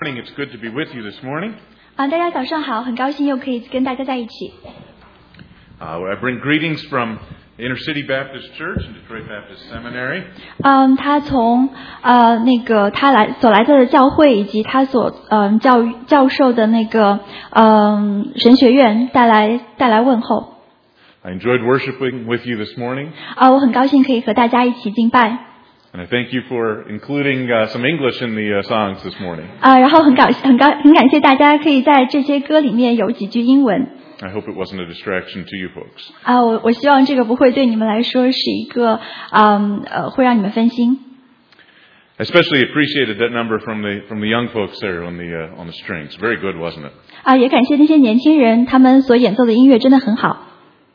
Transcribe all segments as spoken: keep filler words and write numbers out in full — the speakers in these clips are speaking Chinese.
Morning, it's good to be with you this morning. 啊，大家早上好，很高兴又可以跟大家在一起。 Uh, I bring greetings from Inner City Baptist Church and Detroit Baptist Seminary. 嗯，他从呃那个他来所来自的教会以及他所嗯、呃、教教授的那个嗯、呃、神学院带来带来问候。 I enjoyed worshiping with you this morning. 啊，我很高兴可以和大家一起敬拜。 And I thank you for including uh, some English in the uh, songs this morning. 啊，然后很感很感很感谢大家可以在这些歌里面有几句英文。 I hope it wasn't a distraction to you folks. 啊，我我希望这个不会对你们来说是一个嗯呃会让你们分心。 I especially appreciated that number from the from the young folks there on the uh, on the strings. Very good, wasn't it? 啊，也感谢那些年轻人，他们所演奏的音乐真的很好。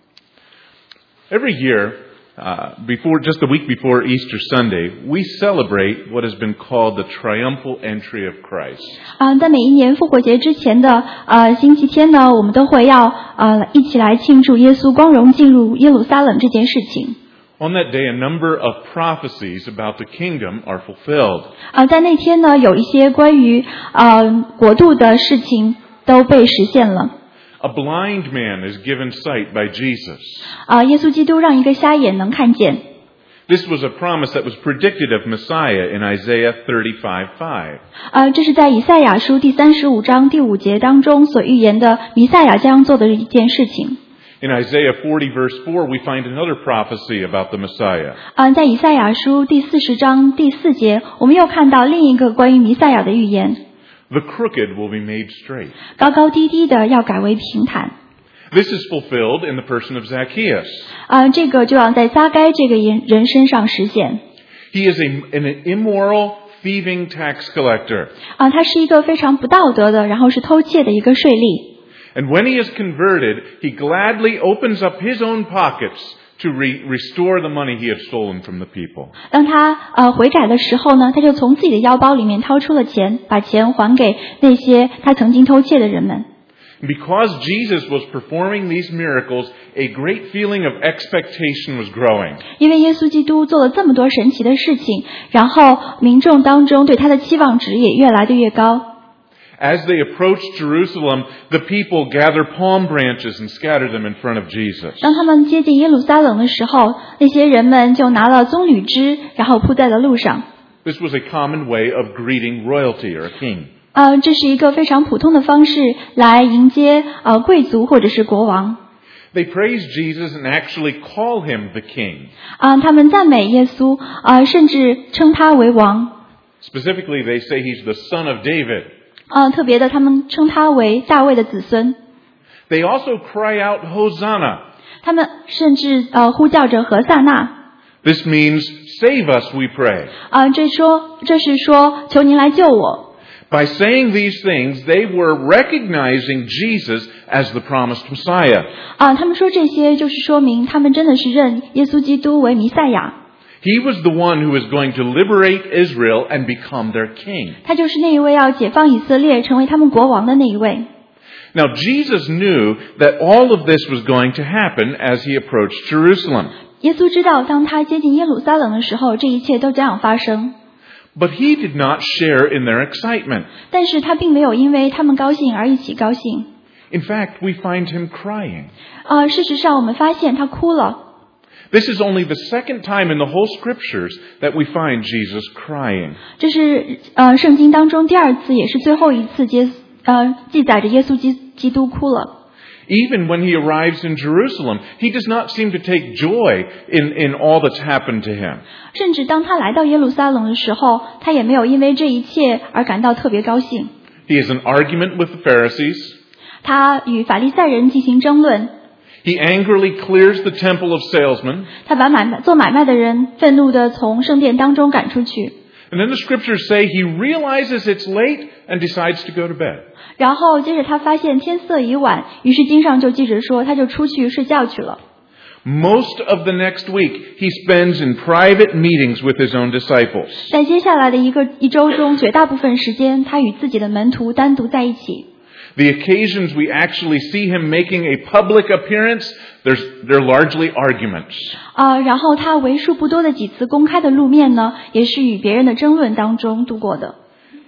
Every year, uh, before just the week before Easter Sunday, we celebrate what has been called the triumphal entry of Christ. 啊，在每一年复活节之前的呃星期天呢，我们都会要呃一起来庆祝耶稣光荣进入耶路撒冷这件事情。 On that day, a number of prophecies about the kingdom are fulfilled. 啊，在那天呢，有一些关于呃国度的事情都被实现了。 A blind man is given sight by Jesus. 啊，耶稣基督让一个瞎眼能看见。 This was a promise that was predicted of Messiah in Isaiah thirty-five five. 啊，这是在以赛亚书第三十五章第五节当中所预言的弥赛亚将做的一件事情。 In Isaiah forty verse four, we find another prophecy about the Messiah. 啊，在以赛亚书第四十章第四节，我们又看到另一个关于弥赛亚的预言。 The crooked will be made straight. 高高低低的要改为平坦。 This is fulfilled in the person of Zacchaeus. 啊，这个就要在撒该这个人人身上实现。 He is a, an immoral, thieving tax collector. 啊，他是一个非常不道德的，然后是偷窃的一个税吏。 And when he is converted, he gladly opens up his own pockets to re- restore the money he had stolen from the people. 当他呃悔改的时候呢，他就从自己的腰包里面掏出了钱，把钱还给那些他曾经偷窃的人们。 Because Jesus was performing these miracles, a great feeling of expectation was growing. 因为耶稣基督做了这么多神奇的事情，然后民众当中对他的期望值也越来的越高。 As they approached Jerusalem, the people gather palm branches and scatter them in front of Jesus. 当他们接近耶路撒冷的时候，那些人们就拿了棕榈枝，然后铺在了路上。 This was a common way of greeting royalty or a king. 呃，这是一个非常普通的方式来迎接呃贵族或者是国王。 They praise Jesus and actually call him the king. 啊、呃，他们赞美耶稣，啊、呃，甚至称他为王。 Specifically, they say he's the son of David. 啊、呃，特别的，他们称他为大卫的子孙。 They also cry out, Hosanna. 他们甚至呃呼叫着何萨那。 This means, save us, we pray. 啊、呃，这说这是说，求您来救我。 By saying these things, they were recognizing Jesus as the promised Messiah. 啊，他们说这些就是说明他们真的是认耶稣基督为弥赛亚。 He was the one who was going to liberate Israel and become their king. 他就是那一位要解放以色列，成为他们国王的那一位。 Now, Jesus knew that all of this was going to happen as he approached Jerusalem. 耶稣知道，当他接近耶路撒冷的时候，这一切都将要发生。 But he did not share in their excitement. 但是他并没有因为他们高兴而一起高兴。 In fact, we find him crying. 啊，事实上我们发现他哭了。 This is only the second time in the whole scriptures that we find Jesus crying. 这是呃圣经当中第二次，也是最后一次接呃记载着耶稣基基督哭了。 Even when he arrives in Jerusalem, he does not seem to take joy in, in all that's happened to him. 甚至当他来到耶路撒冷的时候，他也没有因为这一切而感到特别高兴。 He has an argument with the Pharisees. 他与法利赛人进行争论。 He angrily clears the temple of salesmen. 他把买卖做买卖的人愤怒地从圣殿当中赶出去。 And then the scriptures say he realizes it's late and decides to go to bed. 然后接着他发现天色已晚，于是经上就记着说，他就出去睡觉去了。 Most of the next week, he spends in private meetings with his own disciples. 在接下来的一个一周中，绝大部分时间，他与自己的门徒单独在一起。 The occasions we actually see him making a public appearance, there's, they're largely arguments. 啊、呃，然后他为数不多的几次公开的露面呢，也是与别人的争论当中度过的。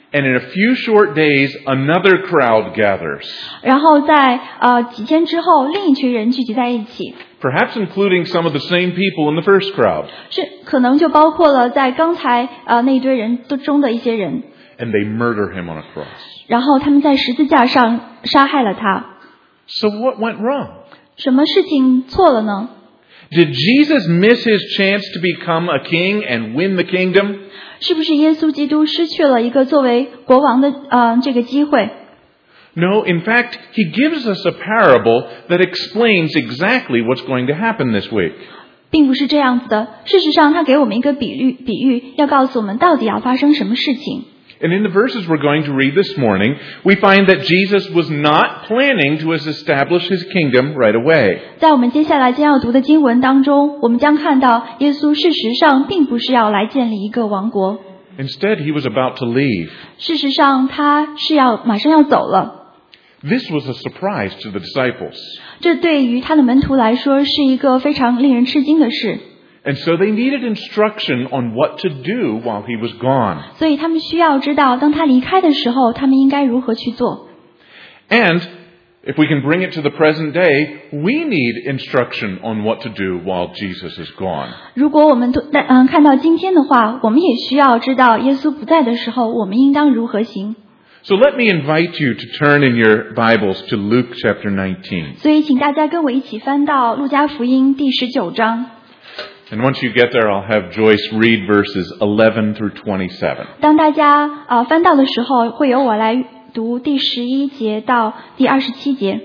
And in a few short days, another crowd gathers, 然后在呃几天之后，另一群人聚集在一起， perhaps including some of the same people in the first crowd. 是可能就包括了在刚才呃那一堆人中的一些人， And they murder him on a cross. 然后他们在十字架上杀害了他。 So what went wrong? 什么事情错了呢？ Did Jesus miss his chance to become a king and win the kingdom? 是不是耶稣基督失去了一个作为国王的呃这个机会？ No, in fact, he gives us a parable that explains exactly what's going to happen this week. 并不是这样子的。事实上，他给我们一个比喻，比喻要告诉我们到底要发生什么事情。 And in the verses we're going to read this morning, we find that Jesus was not planning to establish his kingdom right away. 在我们接下来将要读的经文当中，我们将看到耶稣事实上并不是要来建立一个王国， Instead, he was about to leave. 事实上他是要马上要走了。 This was a surprise to the disciples. 这对于他的门徒来说是一个非常令人吃惊的事。 And so they needed instruction on what to do while he was gone. 所以他们需要知道，当他离开的时候，他们应该如何去做。 And if we can bring it to the present day, we need instruction on what to do while Jesus is gone. 如果我们都嗯看到今天的话，我们也需要知道耶稣不在的时候，我们应当如何行。 So let me invite you to turn in your Bibles to Luke chapter nineteen. 所以，请大家跟我一起翻到路加福音第十九章。 And once you get there, I'll have Joyce read verses eleven through twenty-seven. 当大家呃翻到的时候，会由我来读第十一节到第二十七节。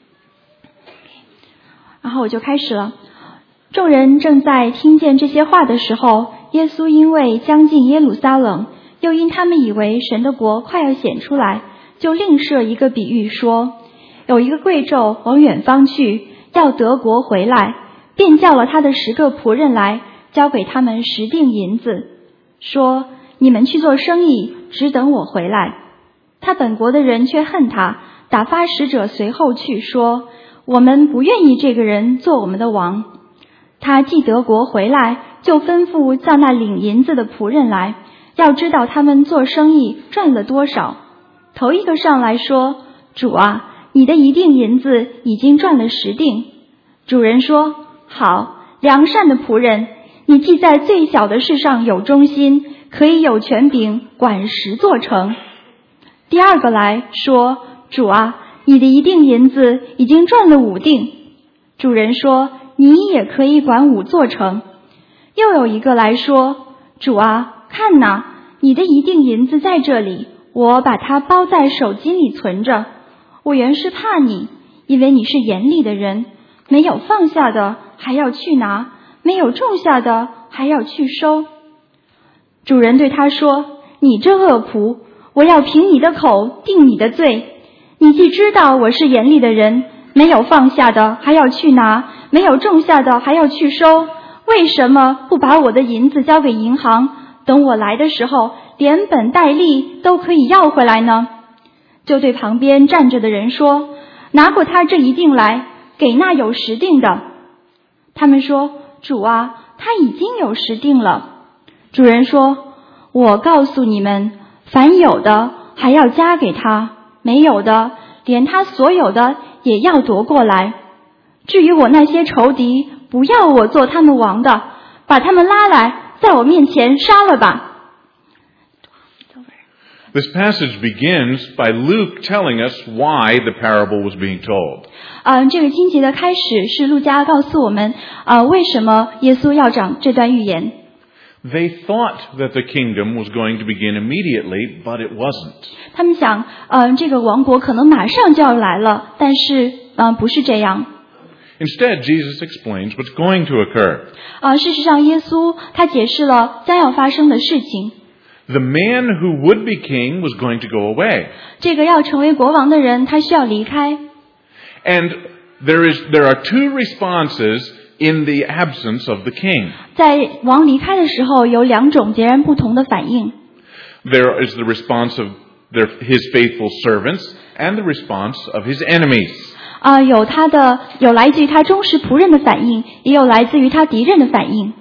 然后我就开始了。众人正在听见这些话的时候，耶稣因为将近耶路撒冷，又因他们以为神的国快要显出来，就另设一个比喻说，有一个贵胄往远方去，要得国回来，便叫了他的十个仆人来，交给他们十锭银子，说：你们去做生意，只等我回来。他本国的人却恨他，打发使者随后去，说：我们不愿意这个人做我们的王。他既得国回来，就吩咐叫那领银子的仆人来，要知道他们做生意赚了多少。头一个上来说：主啊，你的一锭银子已经赚了十锭。主人说：好，良善的仆人，你既在最小的事上有忠心，可以有权柄管十座城。第二个来说：主啊，你的一锭银子已经赚了五锭。主人说：你也可以管五座城。又有一个来说：主啊，看哪，你的一锭银子在这里，我把它包在手巾里存着。我原是怕你，因为你是严厉的人，没有放下的还要去拿，没有种下的还要去收。主人对他说：你这恶仆，我要凭你的口定你的罪。你既知道我是严厉的人，没有放下的还要去拿，没有种下的还要去收，为什么不把我的银子交给银行，等我来的时候连本带利都可以要回来呢？就对旁边站着的人说：拿过他这一锭来，给那有十锭的。他们说：主啊，他已经有十锭了。主人说：我告诉你们，凡有的还要加给他，没有的连他所有的也要夺过来。至于我那些仇敌，不要我做他们王的，把他们拉来，在我面前杀了吧。 This passage begins by Luke telling us why the parable was being told. 嗯、呃，这个经节的开始是路加告诉我们，呃，为什么耶稣要讲这段预言。 They thought that the kingdom was going to begin immediately, but it wasn't. 他们想，嗯、呃，这个王国可能马上就要来了，但是，嗯、呃，不是这样。 Instead, Jesus explains what's going to occur. 呃，事实上，耶稣他解释了将要发生的事情。 The man who would be king was going to go away. 这个要成为国王的人，他需要离开。 And there is there are two responses in the absence of the king. 在王离开的时候，有两种截然不同的反应。 There is the response of their, his faithful servants and the response of his enemies. 啊、呃，有他的有来自于他忠实仆人的反应，也有来自于他敌人的反应。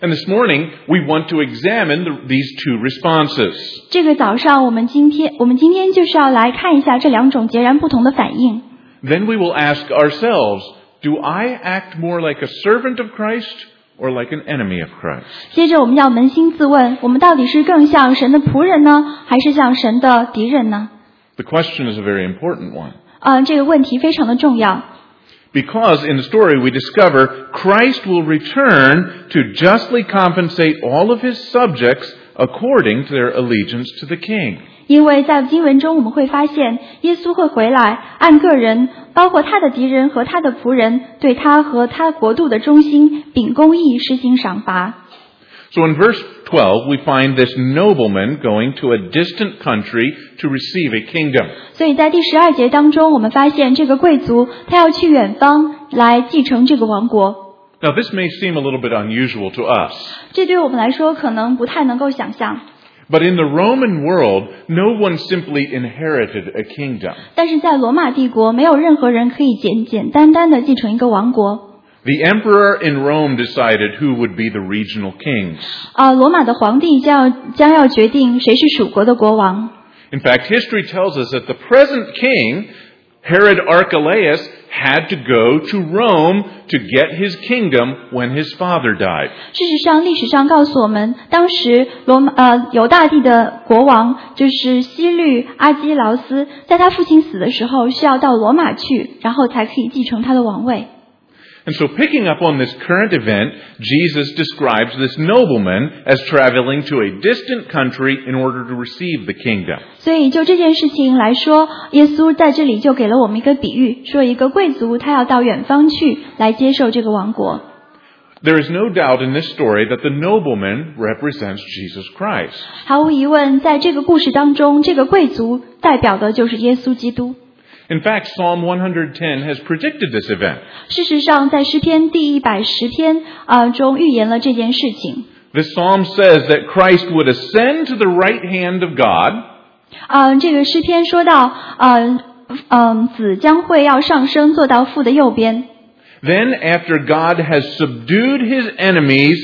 And this morning, we want to examine the, these two responses. 这个早上我们今天我们今天就是要来看一下这两种截然不同的反应。 Then we will ask ourselves, do I act more like a servant of Christ or like an enemy of Christ? 接着我们要扪心自问，我们到底是更像神的仆人呢，还是像神的敌人呢？ The question is a very important one. 呃，这个问题非常的重要。 Because in the story we discover Christ will return to justly compensate all of his subjects according to their allegiance to the king. 因为在经文中我们会发现，耶稣会回来，按个人，包括他的敌人和他的仆人，对他和他国度的忠心，秉公义施行赏罚。 So in verse twelve, we find this nobleman going to a distant country to receive a kingdom. 所以在第十二节当中，我们发现这个贵族他要去远方来继承这个王国。 Now this may seem a little bit unusual to us. 这对我们来说可能不太能够想象。 But in the Roman world, no one simply inherited a kingdom. 但是在罗马帝国，没有任何人可以简简单单的继承一个王国。 The emperor in Rome decided who would be the regional kings. 啊，罗马的皇帝将要将要决定谁是属国的国王。 In fact, history tells us that the present king, Herod Archelaus, had to go to Rome to get his kingdom when his father died. 事实上，历史上告诉我们，当时罗马呃犹大帝的国王就是希律阿基劳斯，在他父亲死的时候，需要到罗马去，然后才可以继承他的王位。 And so picking up on this current event, Jesus describes this nobleman as traveling to a distant country in order to receive the kingdom. 所以就这件事情来说，耶稣在这里就给了我们一个比喻，说一个贵族他要到远方去来接受这个王国。 There is no doubt in this story that the nobleman represents Jesus Christ. 毫无疑问，在这个故事当中，这个贵族代表的就是耶稣基督。 In fact, Psalm one ten has predicted this event. 事实上，在诗篇第一百十篇呃中预言了这件事情。 This psalm says that Christ would ascend to the right hand of God. 呃，这个诗篇说到，呃，嗯，子将会要上升，坐到父的右边。 Then, after God has subdued his enemies,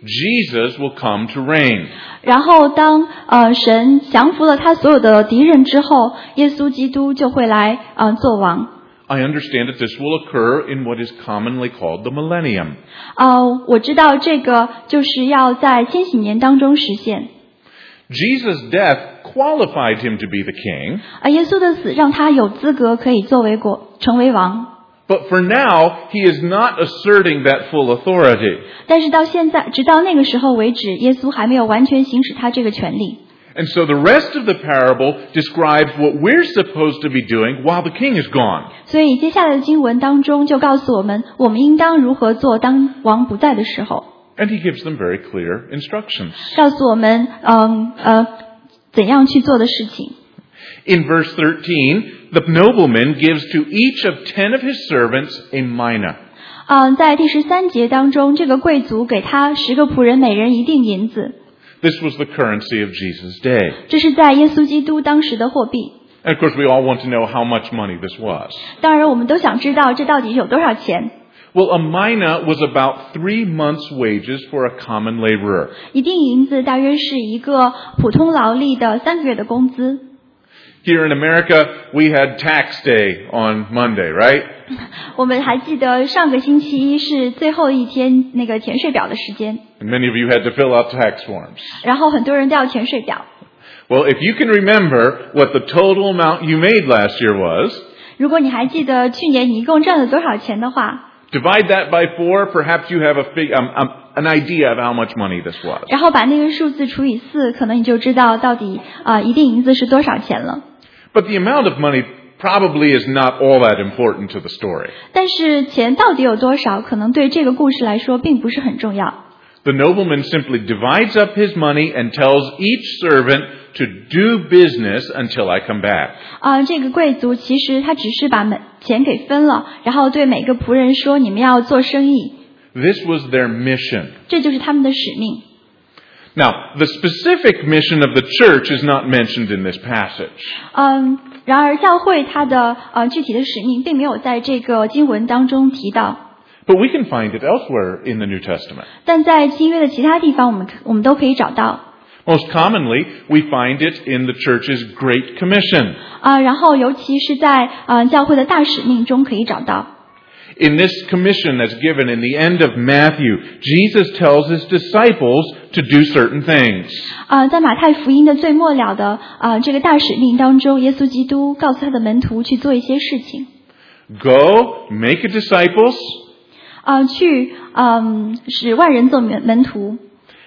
Jesus will come to reign. 然后当呃神降服了他所有的敌人之后，耶稣基督就会来呃做王。 I understand that this will occur in what is commonly called the millennium. 呃，我知道这个就是要在千禧年当中实现。 Jesus' death qualified him to be the king. 而耶稣的死让他有资格可以作为国成为王。 But for now, he is not asserting that full authority. 但是到现在，直到那个时候为止，耶稣还没有完全行使他这个权利。 And so the rest of the parable describes what we're supposed to be doing while the king is gone. 所以接下来的经文当中就告诉我们，我们应当如何做当王不在的时候。 And he gives them very clear instructions. 告诉我们，嗯呃，怎样去做的事情。 In verse thirteen, the nobleman gives to each of ten of his servants a mina. 嗯，在第十三节当中，这个贵族给他十个仆人，每人一锭银子。 This was the currency of Jesus' day. 这是在耶稣基督当时的货币。 And of course, we all want to know how much money this was. 当然，我们都想知道这到底有多少钱。 Well, a mina was about three months' wages for a common laborer. 一锭银子大约是一个普通劳力的三个月的工资。 Here in America, we had tax day on Monday, right? 我们还记得上个星期一是最后一天那个填税表的时间， And many of you had to fill out tax forms. 然后很多人都要填税表。 Well, if you can remember what the total amount you made last year was, 如果你还记得去年你一共赚了多少钱的话， divide that by four, perhaps you have a fig- um, um, an idea of how much money this was. 然后把那个数字除以四，可能你就知道到底啊、呃、一锭银子是多少钱了。 But the amount of money probably is not all that important to the story. 但是钱到底有多少，可能对这个故事来说并不是很重要。 The nobleman simply divides up his money and tells each servant to do business until I come back. 啊、这个贵族其实他只是把每钱给分了，然后对每个仆人说：“你们要做生意。” This was their mission. 这就是他们的使命。 Now, the specific mission of the church is not mentioned in this passage. 嗯，然而教会它的呃具体的使命并没有在这个经文当中提到。 But we can find it elsewhere in the New Testament. 但在新约的其他地方，我们我们都可以找到。 Most commonly, we find it in the church's Great Commission. 啊、然后尤其是在呃教会的大使命中可以找到。 In this commission that's given in the end of Matthew, Jesus tells his disciples to do certain things. 啊、在马太福音的最末了的啊、这个大使命当中，耶稣基督告诉他的门徒去做一些事情。 Go, make a disciples, 啊、去嗯使万人做门门徒。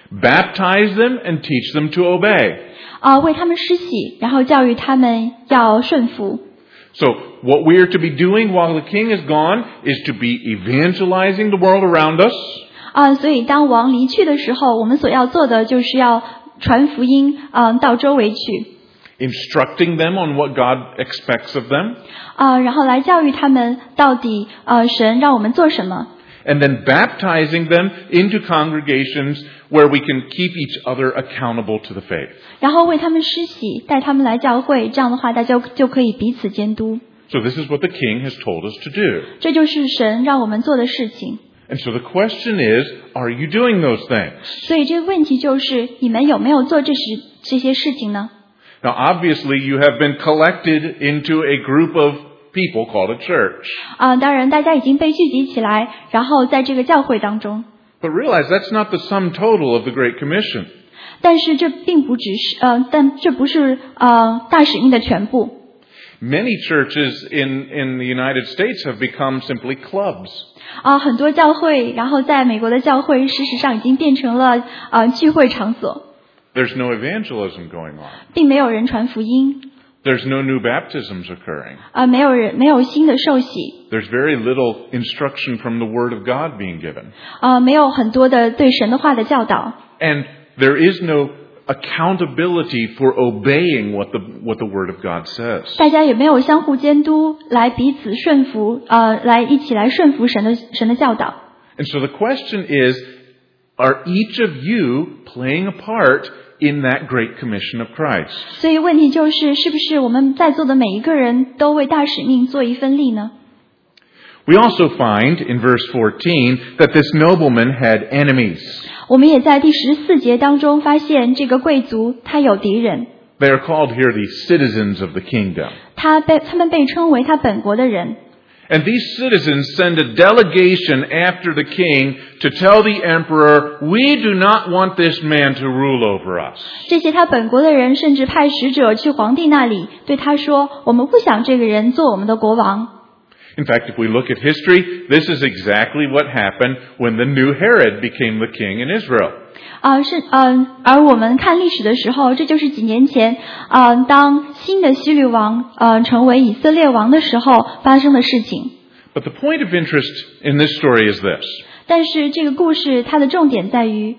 baptize them, and teach them to obey. 啊、为他们施洗，然后教育他们要顺服。 So what we are to be doing while the king is gone is to be evangelizing the world around us. 啊、所以当王离去的时候，我们所要做的就是要传福音，嗯、到周围去。 Instructing them on what God expects of them. 啊、然后来教育他们到底呃神让我们做什么。 And then baptizing them into congregations where we can keep each other accountable to the faith. 然后为他们施洗，带他们来教会，这样的话大家就可以彼此监督。 So this is what the king has told us to do. 这就是神让我们做的事情。 And so the question is, are you doing those things? 所以这个问题就是，你们有没有做这时这些事情呢？ Now obviously you have been collected into a group of people called a church. 啊、当然大家已经被聚集起来，然后在这个教会当中。 But realize that's not the sum total of the Great Commission. 但是这并不只是呃，但这不是呃大使命的全部。 Many churches in, in the United States have become simply clubs. 啊、很多教会，然后在美国的教会，事实上已经变成了呃聚会场所， There's no evangelism going on. 并没有人传福音， There's no new baptisms occurring. 呃，没有人没有新的受洗， There's very little instruction from the Word of God being given. 呃，没有很多的对神的话的教导， And there is no accountability for obeying what the, what the Word of God says. 大家也没有相互监督，来彼此顺服，呃，来一起来顺服神的神的教导。 And so the question is, are each of you playing a part in that great commission of Christ? 所以问题就是，是不是我们在座的每一个人都为大使命做一份力呢？ We also find in verse fourteen that this nobleman had enemies. 我们也在第十四节当中发现，这个贵族他有敌人， They are called here the citizens of the kingdom. 他被他们被称为他本国的人。 And these citizens send a delegation after the king to tell the emperor, we do not want this man to rule over us. 这些他本国的人甚至派使者去皇帝那里，对他说：“我们不想这个人做我们的国王。” In fact, if we look at history, this is exactly what happened when the new Herod became the king in Israel. 啊、是嗯、呃，而我们看历史的时候，这就是几年前，啊、呃，当新的希律王呃成为以色列王的时候发生的事情。 But the point of interest in this story is this. 但是这个故事它的重点在于，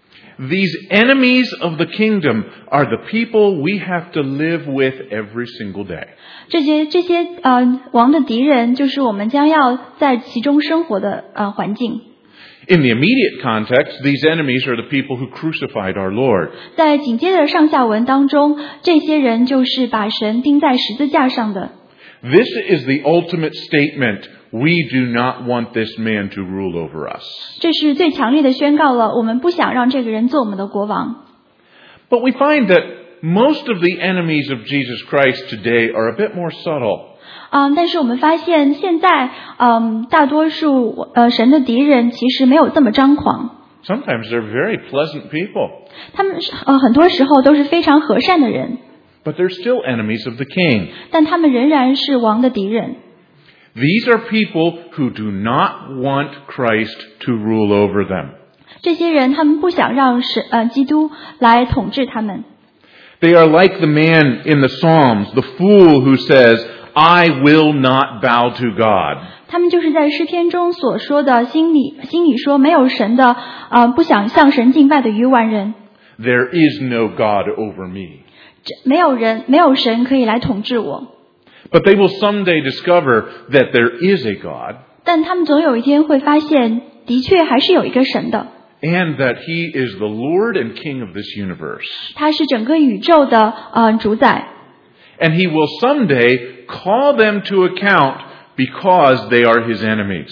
These enemies of the kingdom are the people we have to live with every single day. 这些这些呃王的敌人，就是我们将要在其中生活的呃环境。 In the immediate context, these enemies are the people who crucified our Lord. 在紧接着上下文当中，这些人就是把神钉在十字架上的。 This is the ultimate statement. We do not want this man to rule over us. 这是最强烈的宣告了，我们不想让这个人做我们的国王。 But we find that most of the enemies of Jesus Christ today are a bit more subtle. 嗯，但是我们发现现在，嗯，大多数呃神的敌人其实没有这么张狂， Sometimes they're very pleasant people, 他们是呃很多时候都是非常和善的人， but they're still enemies of the king. 但他们仍然是王的敌人。 These are people who do not want Christ to rule over them. 这些人他们不想让神呃基督来统治他们。 They are like the man in the Psalms, the fool who says, I will not bow to God. 他们就是在诗篇中所说的，心里心里说没有神的，呃，不想向神敬拜的愚顽人。 There is no God over me. 这没有人，没有神可以来统治我。 But they will someday discover that there is a God, 但他们总有一天会发现，的确还是有一个神的， and that He is the Lord and King of this universe. 他是整个宇宙的呃主宰。 And He will someday call them to account because they are His enemies.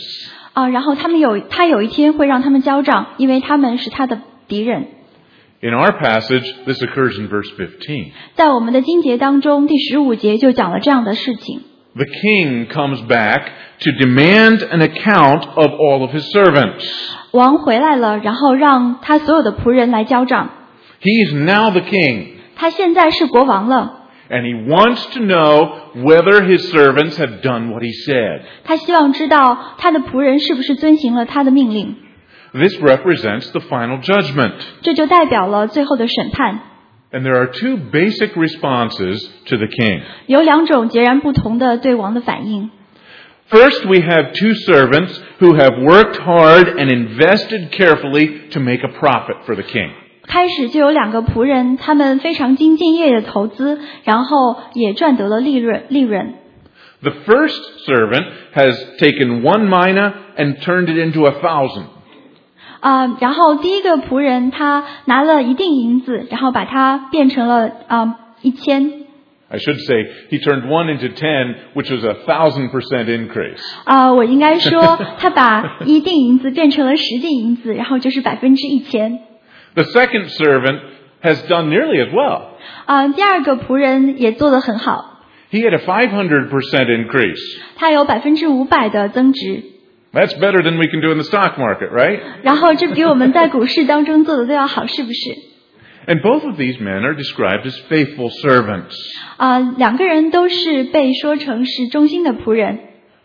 啊，然后他们有他有一天会让他们交账，因为他们是他的敌人。 In our passage, this occurs in verse fifteen. 在我们的经节当中，第十五节就讲了这样的事情。 The king comes back to demand an account of all of his servants. 王回来了，然后让他所有的仆人来交账。 He is now the king. 他现在是国王了。 And he wants to know whether his servants have done what he said. 他希望知道他的仆人是不是遵行了他的命令。 This represents the final judgment. 这就代表了最后的审判。 And there are two basic responses to the king. 有两种截然不同的对王的反应。 First, we have two servants who have worked hard and invested carefully to make a profit for the king. 开始就有两个仆人，他们非常兢兢业业的投资，然后也赚得了利润。利润。 The first servant has taken one mina and turned it into a thousand. 啊、呃，然后第一个仆人他拿了一锭银子，然后把它变成了啊一千。 I should say he turned one into ten, which was a thousand percent increase. 啊、呃，我应该说他把一锭银子变成了十锭银子，然后就是百分之一千。 The second servant has done nearly as well. 啊、呃，第二个仆人也做得很好。 He had a five hundred percent increase. 他有百分之五百的增值。 That's better than we can do in the stock market, right? 然后这比我们在股市当中做的都要好，是不是？ And both of these men are described as faithful servants. 啊、呃，两个人都是被说成是忠心的仆人。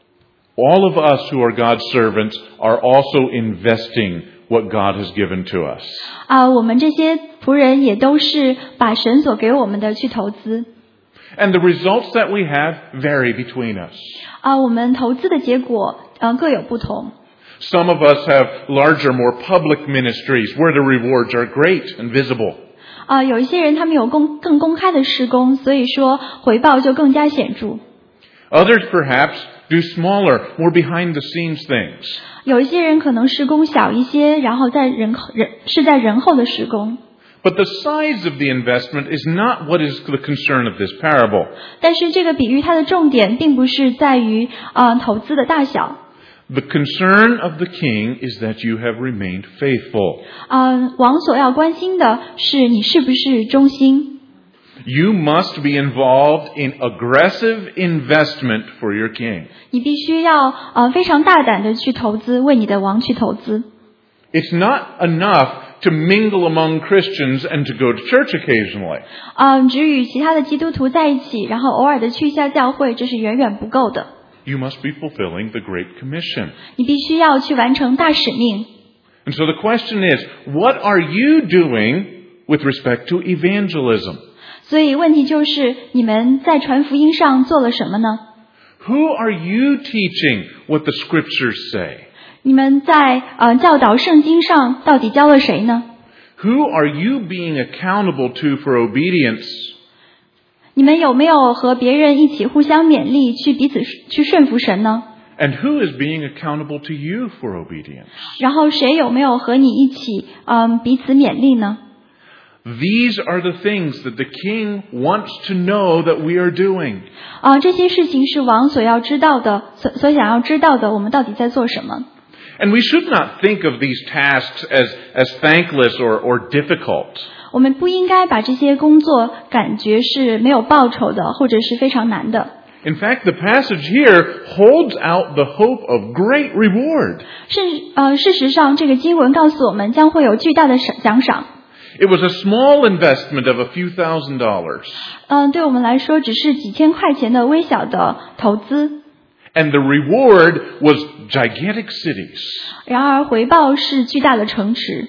All of us who are God's servants are also investing what God has given to us. 啊、呃，我们这些仆人也都是把神所给我们的去投资。 And the results that we have vary between us. 啊、呃，我们投资的结果呃各有不同。 Some of us have larger, more public ministries where the rewards are great and visible. 啊、呃，有一些人他们有公更公开的事工，所以说回报就更加显著。 Others perhaps do smaller, more behind the scenes things. 有一些人可能事工小一些，然后在人人是在人后的事工。 But the size of the investment is not what is the concern of this parable. 但是这个比喻它的重点并不是在于啊、呃、投资的大小。 The concern of the king is that you have remained faithful. 啊、呃，王所要关心的是你是不是忠心。 You must be involved in aggressive investment for your king. 你必须要呃非常大胆的去投资，为你的王去投资。 It's not enough to mingle among Christians and to go to church occasionally. 嗯、呃，只与其他的基督徒在一起，然后偶尔的去一下教会，这是远远不够的。 You must be fulfilling the Great Commission. 你必须要去完成大使命。 And so the question is, what are you doing with respect to evangelism? 所以问题就是，你们在传福音上做了什么呢？ Who are you teaching what the scriptures say? 你们在呃教导圣经上到底教了谁呢？ Who are you being accountable to for obedience? 你们有没有和别人一起互相勉励，去彼此去顺服神呢？ And who is being accountable to you for obedience? 然后谁有没有和你一起嗯彼此勉励呢？ These are the things that the king wants to know that we are doing. 啊、呃，这些事情是王所要知道的，所所想要知道的，我们到底在做什么？ And we should not think of these tasks as, as thankless or, or difficult. 我们不应该把这些工作感觉是没有报酬的，或者是非常难的。 In fact, the passage here holds out the hope of great reward. 是呃，事实上，这个经文告诉我们将会有巨大的奖赏。 It was a small investment of a few thousand dollars. 嗯、呃，对我们来说，只是几千块钱的微小的投资。 And the reward was gigantic cities. 然而回报是巨大的城池。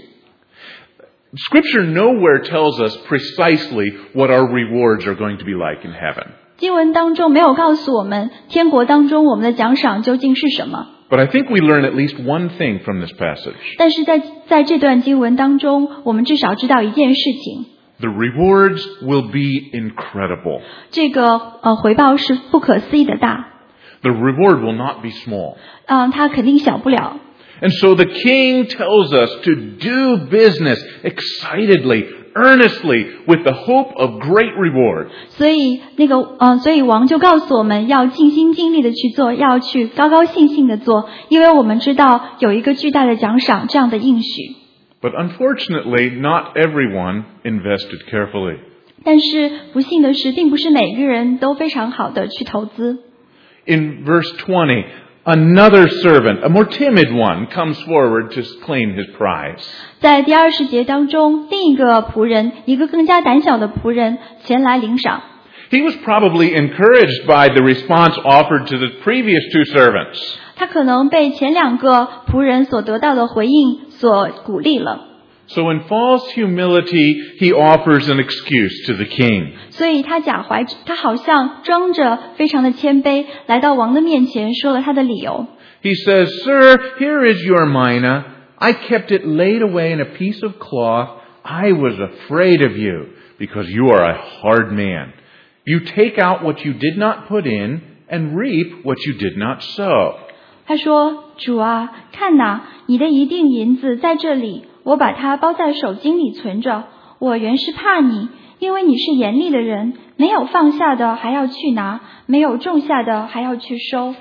Scripture nowhere tells us precisely what our rewards are going to be like in heaven. 经文当中没有告诉我们天国当中我们的奖赏究竟是什么。 But I think we learn at least one thing from this passage. 但是在在这段经文当中，我们至少知道一件事情。 The rewards will be incredible. 这个呃回报是不可思议的大。 The reward will not be small. 嗯、呃，它肯定小不了。 And so the king tells us to do business excitedly, earnestly with the hope of great reward. 所以那个呃，所以王就告诉我们要尽心尽力的去做，要去高高兴兴的做，因为我们知道有一个巨大的奖赏，这样的应许。 But unfortunately, not everyone invested carefully. 但是不幸的是，并不是每个人都非常好的去投资。 In verse twenty, another servant, a more timid one, comes forward to claim his prize. 在第二十节当中，另一个仆人，一个更加胆小的仆人前来领赏。 He was probably encouraged by the response offered to the previous two servants. 他可能被前两个仆人所得到的回应所鼓励了。 So in false humility, he offers an excuse to the king. 所以他假怀，他好像装着非常的谦卑，来到王的面前，说了他的理由。 He says, "Sir, here is your mina. I kept it laid away in a piece of cloth. I was afraid of you, because you are a hard man. You take out what you did not put in, and reap what you did not sow." 他说：“主啊，看哪，你的一锭银子在这里，我把它包在手巾里存着。我原是怕你，因为你是严厉的人，没有放下的还要去拿，没有种下的还要去收。”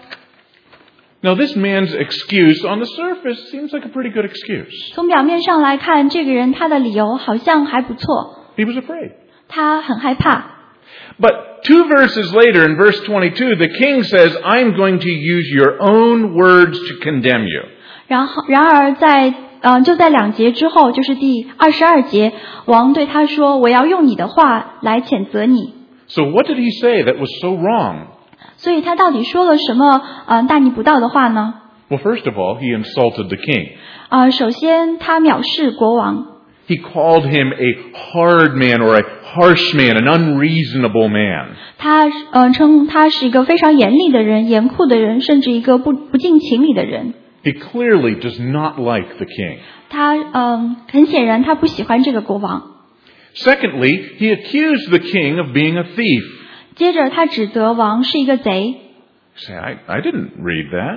Now this man's excuse on the surface seems like a pretty good excuse. 从表面上来看，这个人他的理由好像还不错。 He was afraid. 他很害怕。 But two verses later, in verse twenty-two, the king says, "I'm going to use your own words to condemn you." 然后，然而在呃，就在两节之后，就是第二十二节，王对他说：“我要用你的话来谴责你。” So what did he say that was so wrong? 所以他到底说了什么呃大逆不道的话呢？ Well, first of all, he insulted the king. 呃，首先他藐视国王。 He called him a hard man or a harsh man, an unreasonable man. 他呃称他是一个非常严厉的人、严酷的人，甚至一个不不近情理的人。 He clearly does not like the king. 他嗯、呃，很显然他不喜欢这个国王。 Secondly, he accused the king of being a thief. 接着他指责王是一个贼。 You say, I, I didn't read that.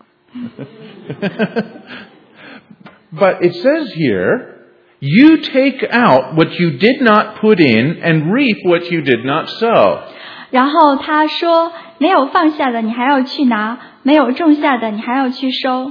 But it says here, you take out what you did not put in and reap what you did not sow. 然后他说，没有放下的你还要去拿，没有种下的你还要去收。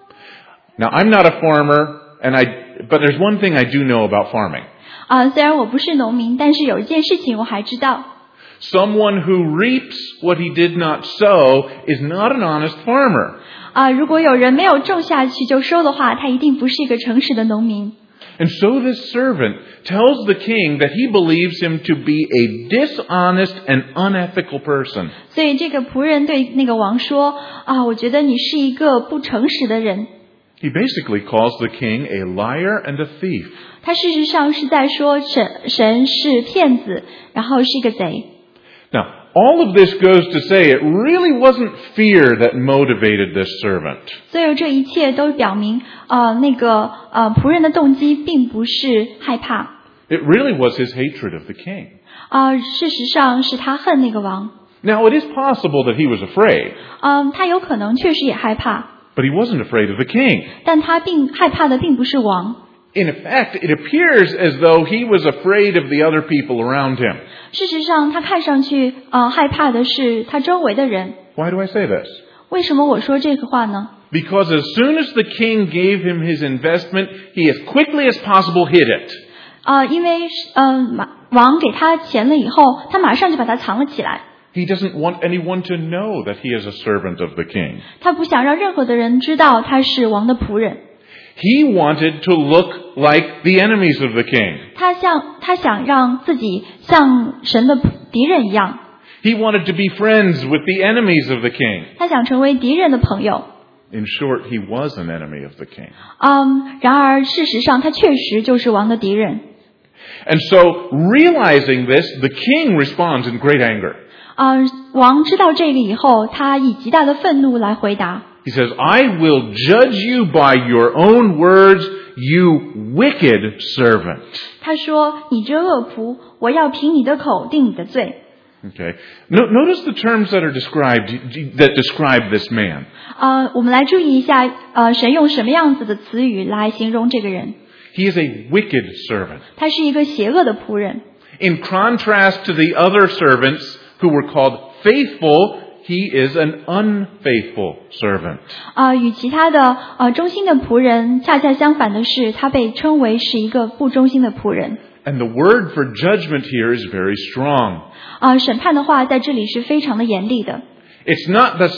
Now, I'm not a farmer, and I, but there's one thing I do know about farming. 啊、呃，虽然我不是农民，但是有一件事情我还知道。 Someone who reaps what he did not sow is not an honest farmer. 啊、呃，如果有人没有种下去就收的话，他一定不是一个诚实的农民。 And so this servant tells the king that he believes him to be a dishonest and unethical person. 所以这个仆人对那个王说：“啊，我觉得你是一个不诚实的人。” He basically calls the king a liar and a thief. 他事实上是在说神神是骗子，然后是一个贼。 Now, all of this goes to say it really wasn't fear that motivated this servant. 所有这一切都表明，呃，那个呃仆人的动机并不是害怕。 It really was his hatred of the king. 啊、呃，事实上是他恨那个王。 Now, it is possible that he was afraid. 嗯、呃，他有可能确实也害怕。 But he wasn't afraid of the king. 但他并害怕的并不是王。 In effect, it appears as though he was afraid of the other people around him. 事实上，他看上去呃害怕的是他周围的人。 Why do I say this? 为什么我说这个话呢？ Because as soon as the king gave him his investment, he as quickly as possible hid it. 呃，因为嗯、呃，王给他钱了以后，他马上就把它藏了起来。 He doesn't want anyone to know that he is a servant of the king. 他不想让任何的人知道他是王的仆人。 He wanted to look like the enemies of the king. 他像他想让自己像神的敌人一样。 He wanted to be friends with the enemies of the king. 他想成为敌人的朋友。 In short, he was an enemy of the king. 嗯，然而事实上他确实就是王的敌人。 And so, realizing this, the king responds in great anger. 嗯，王知道这个以后，他以极大的愤怒来回答。 He says, I will judge you by your own words, you wicked servant. 他说：“你这恶仆，我要凭你的口定你的罪。” Okay. No, notice the terms that are described, that describe this man. 呃，我们来注意一下，呃，神用什么样子的词语来形容这个人 He is a wicked servant. 他是一个邪恶的仆人。 In contrast to the other servants who were called faithful, he is an unfaithful servant. 啊、呃，与其他的呃忠心的仆人恰恰相反的是，他被称为是一个不忠心的仆人。 And the word for judgment here is very strong. 啊、呃，审判的话在这里是非常的严厉的。 It's not this,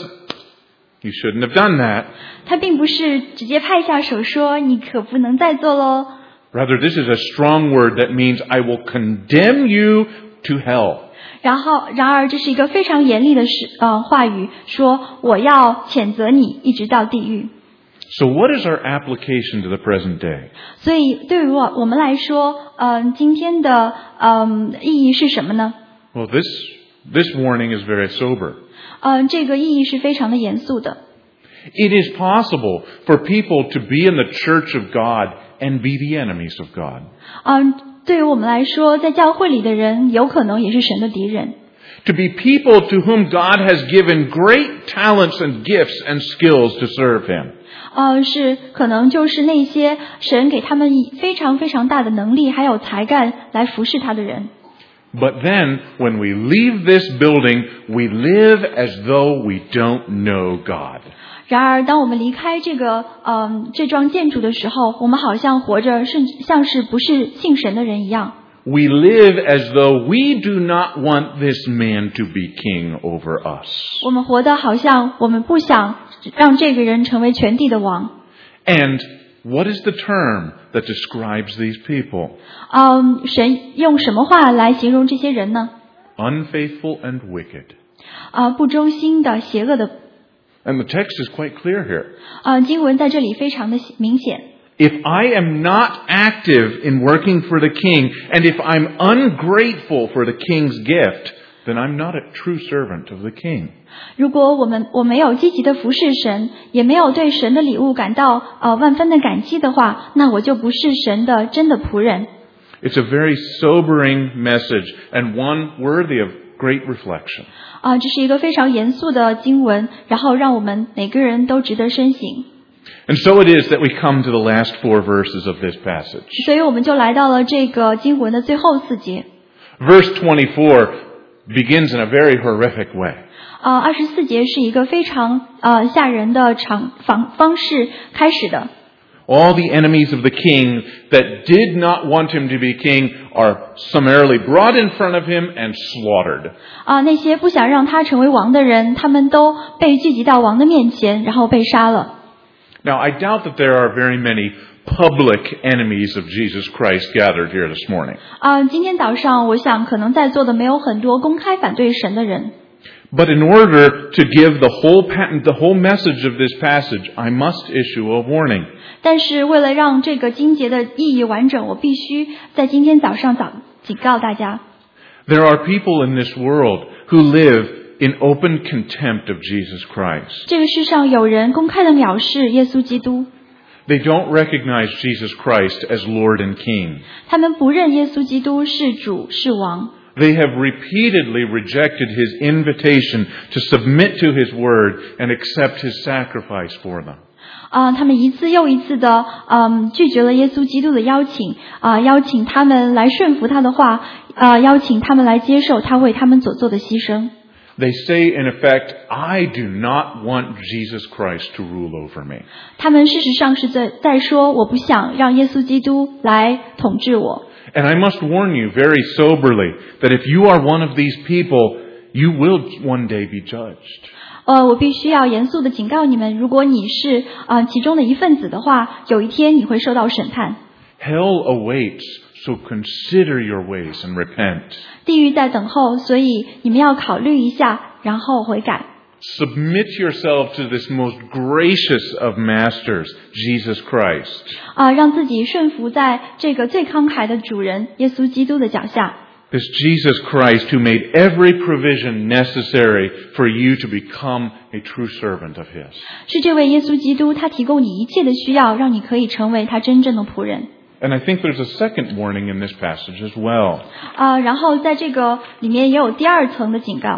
you shouldn't have done that. 他并不是直接拍下手说你可不能再做喽。 Rather, this is a strong word that means I will condemn you to hell. 然后，然而这是一个非常严厉的呃话语，说我要谴责你一直到地狱。 So what is our application to the present day? 所以对于我我们来说，嗯、呃，今天的嗯、呃、意义是什么呢？ Well, this this warning is very sober. 嗯、呃，这个意义是非常的严肃的。 It is possible for people to be in the church of God and be the enemies of God. 嗯、呃，对于我们来说，在教会里的人有可能也是神的敌人。 To be people to whom God has given great talents and gifts and skills to serve Him. 呃，是可能就是那些神给他们非常非常大的能力还有才干来服侍他的人。 But then, when we leave this building, we live as though we don't know God. 然而，当我们离开这个嗯、呃、这幢建筑的时候，我们好像活着甚至像是不是信神的人一样。 We live as though we do not want this man to be king over us. 我们活得好像我们不想让这个人成为全地的王。 And what is the term that describes these people? 嗯，神用什么话来形容这些人呢？ Unfaithful and wicked. 啊、呃，不忠心的、邪恶的。 And the text is quite clear here. 啊、呃，经文在这里非常的明显。 If I am not active in working for the king, and if I'm ungrateful for the king's gift, then I'm not a true servant of the king. 如果我们我没有积极的服侍神，也没有对神的礼物感到呃万分的感激的话，那我就不是神的真的仆人。 It's a very sobering message and one worthy of great reflection. 啊、呃，这是一个非常严肃的经文，然后让我们每个人都值得深省。 And so it is that we come to the last four verses of this passage. 所以我们就来到了这个经文的最后四节。 Verse twenty-four begins in a very horrific way. 呃，二十四节是一个非常呃吓人的场方方式开始的。 All the enemies of the king that did not want him to be king are summarily brought in front of him and slaughtered. 啊、呃，那些不想让他成为王的人，他们都被聚集到王的面前，然后被杀了。 Now, I doubt that there are very many public enemies of Jesus Christ gathered here this morning. 啊、呃，今天早上我想可能在座的没有很多公开反对神的人。 But in order to give the whole the whole message of this passage, I must issue a warning. 但是为了让这个经节的意义完整，我必须在今天早上早警告大家。 There are people in this world who live in open contempt of Jesus Christ. 这个世上有人公开的藐视耶稣基督。 They don't recognize Jesus Christ as Lord and King. 他们不认耶稣基督是主是王。 They have repeatedly rejected his invitation to submit to his word and accept his sacrifice for them. 啊、呃，他们一次又一次的，嗯，拒绝了耶稣基督的邀请，啊、呃，邀请他们来顺服他的话，啊、呃，邀请他们来接受他为他们所做的牺牲。 They say, in effect, I do not want Jesus Christ to rule over me. 他们事实上是在在说，我不想让耶稣基督来统治我。 And I must warn you very soberly that if you are one of these people, you will one day be judged. 呃，我必须要严肃的警告你们，如果你是呃其中的一份子的话，有一天你会受到审判。 Hell awaits, so consider your ways and repent. 地狱在等候，所以你们要考虑一下，然后悔改。 Submit yourself to this most gracious of masters, Jesus Christ. 啊、呃，让自己顺服在这个最慷慨的主人耶稣基督的脚下。 This Jesus Christ who made every provision necessary for you to become a true servant of His. 是这位耶稣基督，他提供你一切的需要，让你可以成为他真正的仆人。 And I think there's a second warning in this passage as well. 啊、呃，然后在这个里面也有第二层的警告。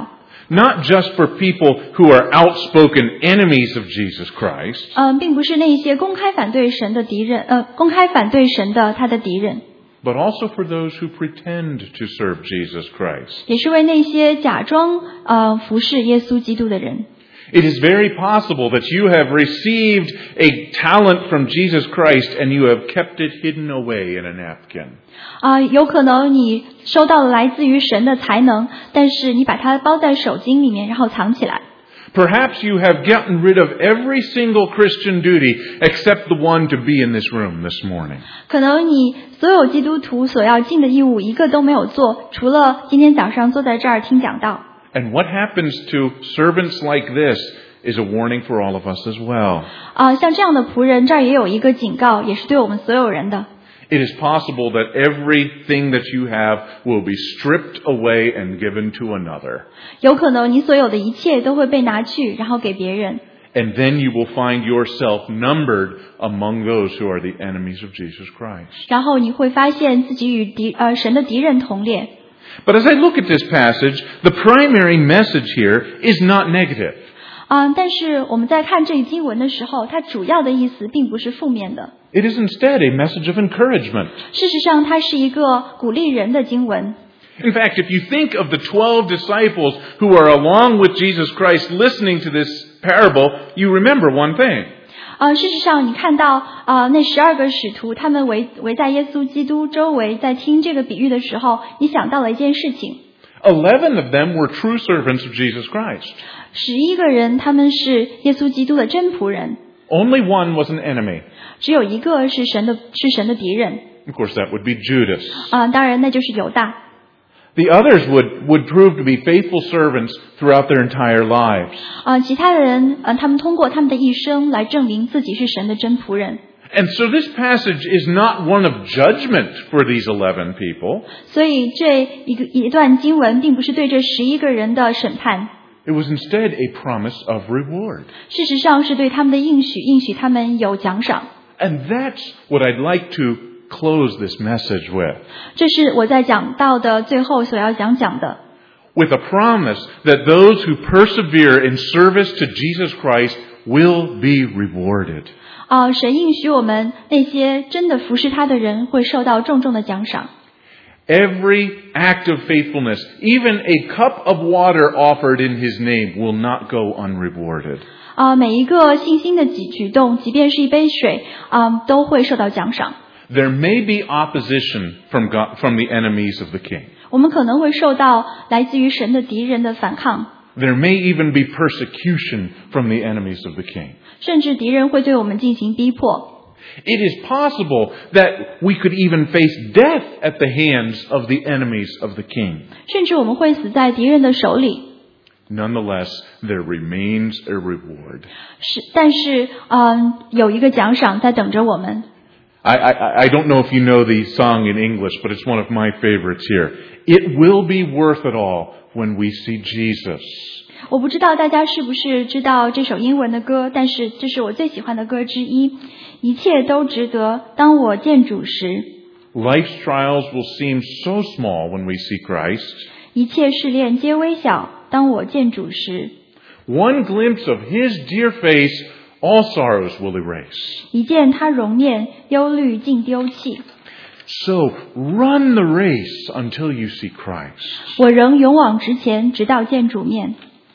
Not just for people who are outspoken enemies of Jesus Christ. 嗯，并不是那些公开反对神的敌人，呃，公开反对神的他的敌人。 But also for those who pretend to serve Jesus Christ. 也是为那些假装呃服侍耶稣基督的人。 It is very possible that you have received a talent from Jesus Christ and you have kept it hidden away in a napkin. 啊、呃，有可能你收到了来自于神的才能，但是你把它包在手巾里面，然后藏起来。 Perhaps you have gotten rid of every single Christian duty except the one to be in this room this morning. 可能你所有基督徒所要尽的义务一个都没有做，除了今天早上坐在这儿听讲道。 And what happens to servants like this is a warning for all of us as well. 啊、呃，像这样的仆人，这儿也有一个警告，也是对我们所有人的。 It is possible that everything that you have will be stripped away and given to another. 有可能你所有的一切都会被拿去，然后给别人。 And then you will find yourself numbered among those who are the enemies of Jesus Christ. 然后你会发现自己与敌呃神的敌人同列。 But as I look at this passage, the primary message here is not negative. 嗯，但是我们在看这一经文的时候，它主要的意思并不是负面的。 It is instead a message of encouragement. 事实上，它是一个鼓励人的经文。 In fact, if you think of the twelve disciples who are along with Jesus Christ listening to this parable, you remember one thing. 呃，事实上，你看到呃那十二个使徒，他们围围在耶稣基督周围，在听这个比喻的时候，你想到了一件事情。 Eleven of them were true servants of Jesus Christ. 十一个人，他们是耶稣基督的真仆人。 Only one was an enemy. 只有一个是神的，是神的敌人。 Of course, that would be Judas. 啊、呃，当然那就是犹大。 The others would, would prove to be faithful servants throughout their entire lives. 啊、呃，其他的人，呃，他们通过他们的一生来证明自己是神的真仆人。 And so this passage is not one of judgment for these eleven people. 所以这一个一段经文并不是对这十一个人的审判。 It was instead a promise of reward. 事实上是对他们的应许，应许他们有奖赏。 And that's what I'd like to close this message with. 这是我在讲到的最后所要讲讲的。 With a promise that those who persevere in service to Jesus Christ will be rewarded. 啊、呃，神应许我们那些真的服侍他的人会受到重重的奖赏。 Every act of faithfulness, even a cup of water offered in His name, will not go unrewarded. 啊、呃，每一个信心的举举动，即便是一杯水，啊、呃，都会受到奖赏。 There may be opposition from God, from the enemies of the king. 我们可能会受到来自于神的敌人的反抗。 There may even be persecution from the enemies of the king. 甚至敌人会对我们进行逼迫。 It is possible that we could even face death at the hands of the enemies of the king. 甚至我们会死在敌人的手里。 Nonetheless, there remains a reward. 是，但是，嗯，有一个奖赏在等着我们。 I, I, I don't know if you know the song in English, but it's one of my favorites here. It will be worth it all when we see Jesus. 我不知道大家是不是知道这首英文的歌，但是这是我最喜欢的歌之一。一切都值得，当我见主时。 Life's trials will seem so small when we see Christ. 一切试炼皆微小，当我见主时。 One glimpse of His dear face, all sorrows will erase. 一见他容面，忧虑尽丢弃。 So run the race until you see Christ. 我仍勇往直前，直到见主面。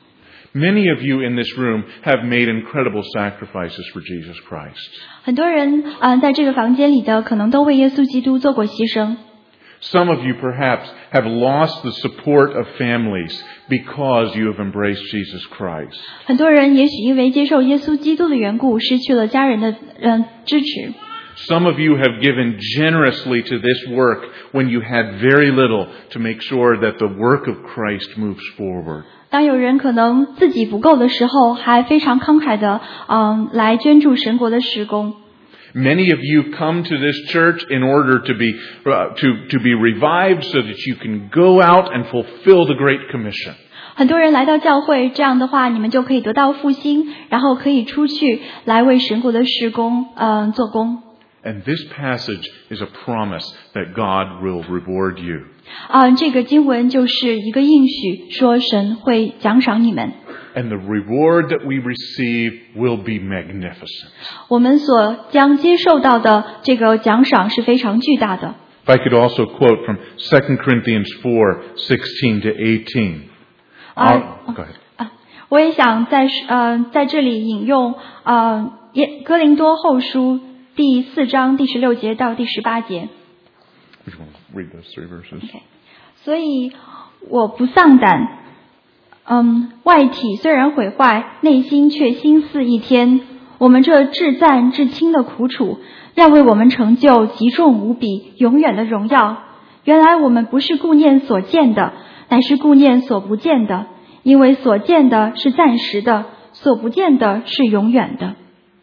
Many of you in this room have made incredible sacrifices for Jesus Christ. 很多人啊、呃，在这个房间里的可能都为耶稣基督做过牺牲。 Some of you perhaps have lost the support of families because you have embraced Jesus Christ. 很多人也许因为接受耶稣基督的缘故，失去了家人的嗯、呃、支持。 Some of you have given generously to this work when you had very little to make sure that the work of Christ moves forward. 当有人可能自己不够的时候，还非常慷慨的嗯来捐助神国的事工。 Many of you come to this church in order to be uh, to to be revived so that you can go out and fulfill the Great Commission. 很多人来到教会，这样的话你们就可以得到复兴，然后可以出去来为神国的事工嗯、呃、做工。 And this passage is a promise that God will reward you. 啊，这个经文就是一个应许，说神会奖赏你们。 And the reward that we receive will be magnificent. 我们所将接受到的这个奖赏是非常巨大的。 If I could also quote from Second Corinthians four, sixteen to eighteen. 啊 Go ahead. 啊，我也想在呃在这里引用呃耶哥林多后书第四章第十六节到第十八节。 Which one? Read those three verses. Okay. 所以我不丧胆，嗯，外体虽然毁坏，内心却心似一天。我们这至暂至轻的苦楚，要为我们成就极重无比、永远的荣耀。原来我们不是顾念所见的，乃是顾念所不见的，因为所见的是暂时的，所不见的是永远的。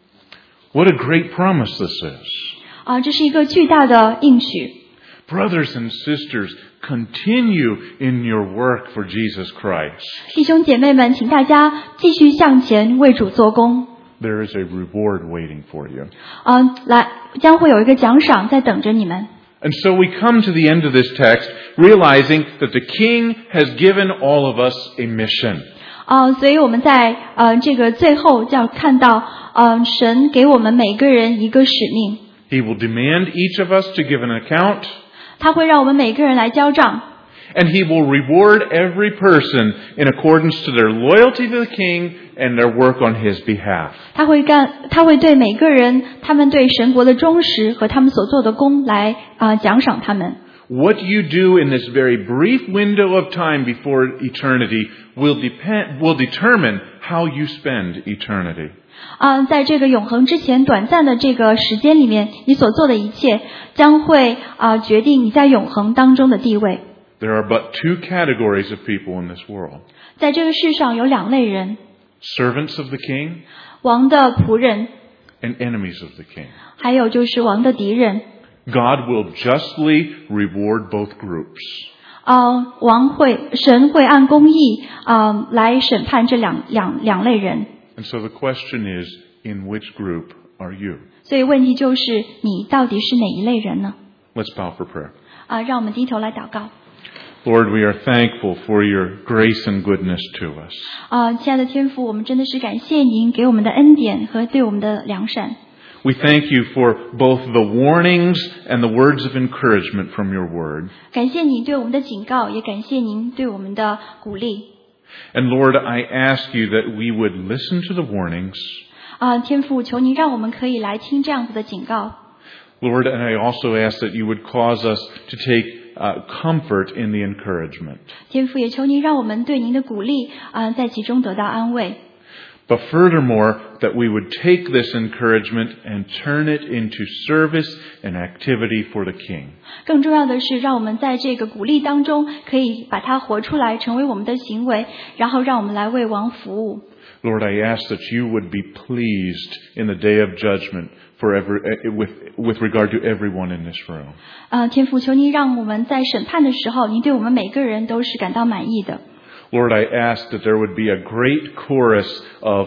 What a great promise this is. 啊，这是一个巨大的应许。 Brothers and sisters, continue in your work for Jesus Christ. 弟兄姐妹们，请大家继续向前为主做工。 There is a reward waiting for you. 啊，来，将会有一个奖赏在等着你们。 And so we come to the end of this text, realizing that the King has given all of us a mission. 啊，所以我们在呃这个最后就要看到，呃，神给我们每个人一个使命。 He will demand each of us to give an account. 他会让我们每个人来交账。 And he will reward every person in accordance to their loyalty to the King and their work on his behalf. 他会干，他会对每个人他们对神国的忠实和他们所做的功来啊、呃、奖赏他们。 What you do in this very brief window of time before eternity will depend will determine how you spend eternity. 啊，在这个永恒之前短暂的这个时间里面，你所做的一切将会啊决定你在永恒当中的地位。 There are but two categories of people in this world. 在这个世上有两类人， Servants of the King 王的仆人， and enemies of the King. 还有就是王的敌人。 God will justly reward both groups. 啊，王会神会按公义啊来审判这两两两类人。 And so the question is, in which group are you? 所以问题就是你到底是哪一类人呢？ Let's bow for prayer. 啊，让我们低头来祷告。 Lord, we are thankful for your grace and goodness to us. 啊，亲爱的天父，我们真的是感谢您给我们的恩典和对我们的良善。 We thank you for both the warnings and the words of encouragement from your word. 感谢您对我们的警告，也感谢您对我们的鼓励。 And Lord, I ask you that we would listen to the warnings. 啊，天父，求您让我们可以来听这样子的警告。 Lord, and I also ask that you would cause us to take uh, comfort in the encouragement. 天父，也求您让我们对您的鼓励啊，在其中得到安慰。 But furthermore, that we would take this encouragement and turn it into service and activity for the King. 更重要的是，让我们在这个鼓励当中，可以把它活出来，成为我们的行为，然后让我们来为王服务。 Lord, I ask that you would be pleased in the day of judgment for every, with, with regard to everyone in this room. 啊，天父，求您让我们在审判的时候，您对我们每个人都是感到满意的。 Lord, I ask that there would be a great chorus of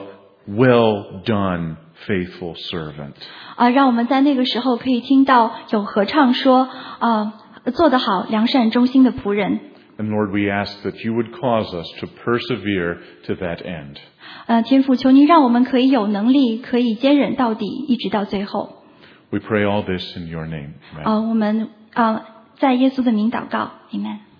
well done, faithful servant. 啊，让我们在那个时候可以听到有合唱说啊，做得好，良善忠心的仆人。 And Lord, we ask that you would cause us to persevere to that end. 呃，天父，求您让我们可以有能力，可以坚忍到底，一直到最后。 We pray all this in your name. Amen. 啊，我们啊，在耶稣的名祷告 ，Amen。